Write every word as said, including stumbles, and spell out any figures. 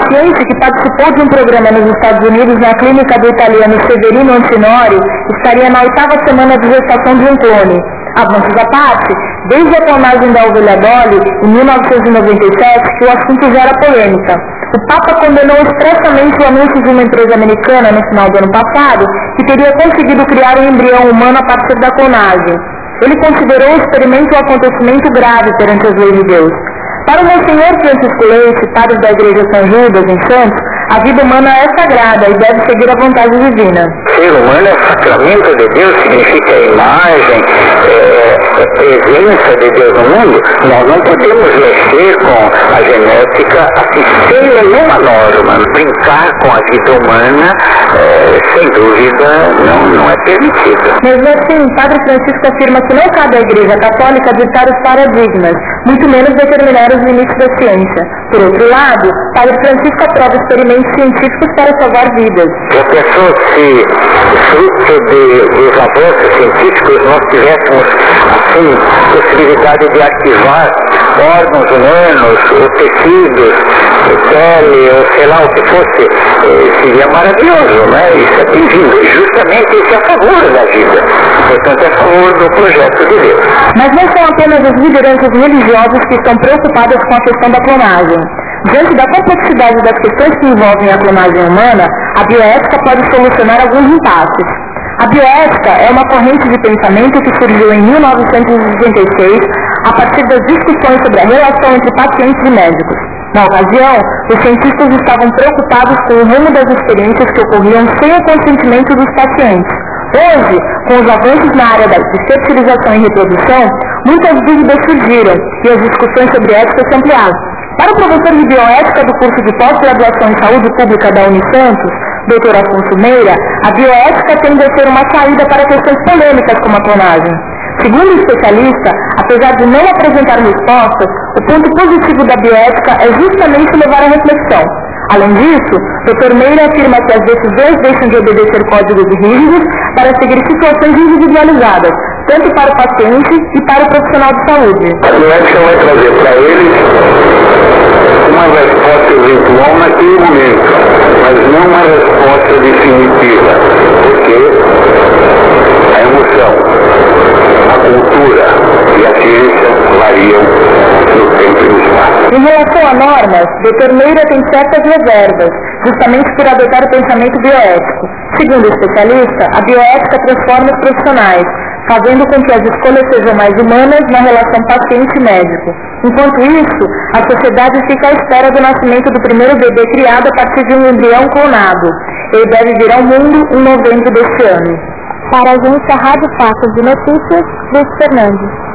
paciente que participou de um programa nos Estados Unidos na clínica do italiano Severino Antinori estaria na oitava semana de gestação de um clone. Avanços à parte, desde a clonagem da ovelha Dolly, em mil novecentos e noventa e sete, que o assunto gera polêmica. O Papa condenou expressamente o anúncio de uma empresa americana no final do ano passado que teria conseguido criar um embrião humano a partir da clonagem. Ele considerou o experimento um acontecimento grave perante as leis de Deus. Para o Monsenhor Francisco Leite, padre da Igreja São Judas, em Santos, a vida humana é sagrada e deve seguir a vontade divina. Ser humano é sacramento de Deus, significa imagem, é, é presença de Deus no mundo. Nós não podemos mexer com a genética assim, sem nenhuma norma. Brincar com a vida humana, é, sem dúvida, não, não é permitido. Mesmo assim, Padre Francisco afirma que não cabe à Igreja Católica ditar os paradigmas, muito menos determinar os limites da ciência. Por outro lado, Padre Francisco aprova experimentos científicos para salvar vidas. Já pensou se, fruto de, dos avanços científicos, nós tivéssemos, assim, possibilidade de ativar órgãos humanos, ou tecidos, pele, ou sei lá o que fosse, eh, seria maravilhoso, né? Isso é bem-vindo. Justamente isso é a favor da vida. Portanto, é a favor do projeto de Deus. Mas não são apenas as lideranças religiosas que estão preocupadas com a questão da clonagem. Diante da complexidade das questões que envolvem a clonagem humana, a bioética pode solucionar alguns impasses. A bioética é uma corrente de pensamento que surgiu em mil novecentos e sessenta e seis a partir das discussões sobre a relação entre pacientes e médicos. Na ocasião, os cientistas estavam preocupados com o rumo das experiências que ocorriam sem o consentimento dos pacientes. Hoje, com os avanços na área de fertilização e reprodução, muitas dúvidas surgiram e as discussões sobre ética se ampliaram. Para o professor de bioética do curso de pós-graduação em saúde pública da Unisantos, doutor Afonso Meira, a bioética tende a ser uma saída para questões polêmicas como a clonagem. Segundo o especialista, apesar de não apresentar respostas, o ponto positivo da bioética é justamente levar à reflexão. Além disso, doutor Meira afirma que as decisões deixam de obedecer códigos rígidos para seguir situações individualizadas, tanto para o paciente e para o profissional de saúde. A bioética vai trazer para eles uma resposta eventual naquele momento, mas não uma resposta definitiva, porque a emoção, a cultura e a ciência variam no tempo e no espaço. Em relação a normas, doutor Meira tem certas reservas, justamente por adotar o pensamento bioético. Segundo o especialista, a bioética transforma os profissionais, fazendo com que as escolhas sejam mais humanas na relação paciente-médico. Enquanto isso, a sociedade fica à espera do nascimento do primeiro bebê criado a partir de um embrião clonado. Ele deve vir ao mundo em novembro deste ano. Para a agência Rádio Fatos de Notícias, Luiz Fernandes.